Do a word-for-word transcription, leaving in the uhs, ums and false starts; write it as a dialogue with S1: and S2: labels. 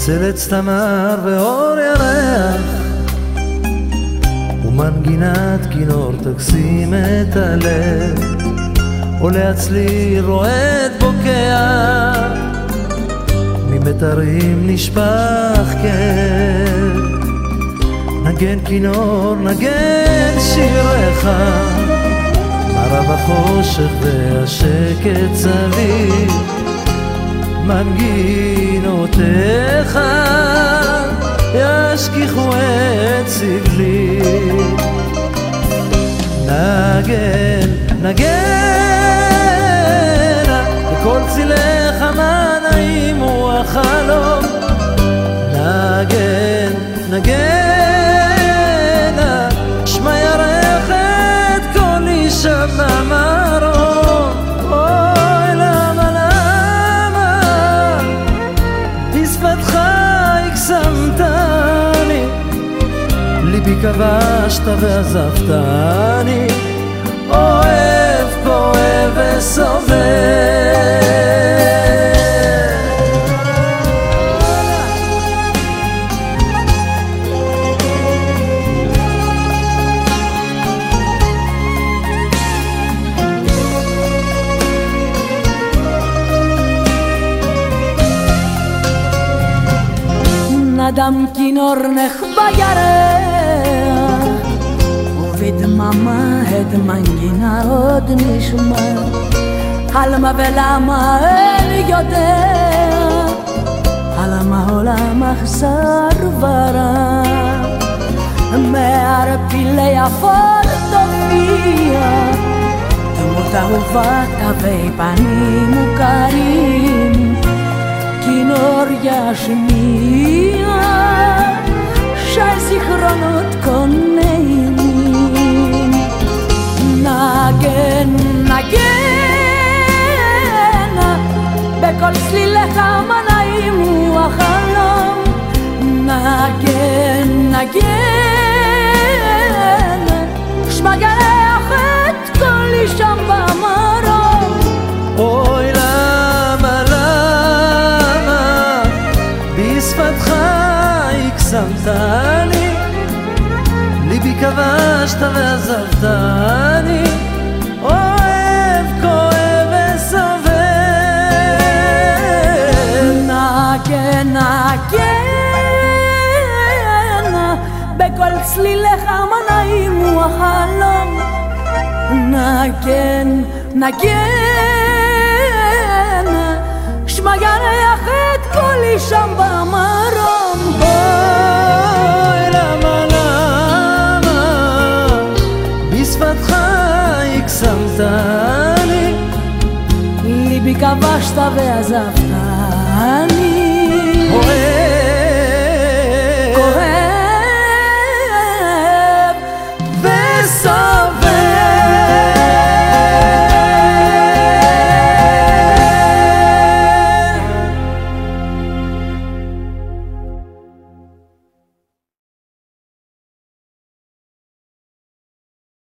S1: צלץ תמר ואור ירח ומנגינת כינור תקסים את הלב, עולה הצליל רועד בוקע, ממתרים נשפך כאב. נגן כינור נגן שירך, מרב החושך והשקט סביב, מנגינותיך ישכיחו את סבלי. נגן, נגן, בכל צילך מה נעים הוא החלום. נגן, נגן, שמע ירך את כל אישה במרום. אוי למה למה בשפתך הקסמתני, ליבי כבשת ועזבתני, אוהב, כואב וסובל.
S2: נדם כינור נחבא ירח, ובדממה את מנגינה עוד נשמע. על מה ולמה אין יודע, על מה עולם אכזר ורע. מערפילי יפות תופיע דמות אהובה, תווי פנים מוכרים, כינור ישמיע שי זיכרונות כה נעימים. נגן, נגן, בכל צלילך מה נעים הוא החלום. נגן, נגן, שמע גרח את כל אישה במרום.
S1: אוי למה למה בשפתך הקסמתני, ליבי כבשת ועזבתני, אוהב, כואב וסובל.
S2: נגן, נגן, בכל צלילך מה נעים הוא החלום. נגן, נגן, שמע ירח את כל אישה במרום.
S1: אוי למה למה בשפתך הקסמתני,
S2: ליבי כבשת ועזבתני,
S1: אוהב,
S2: כואב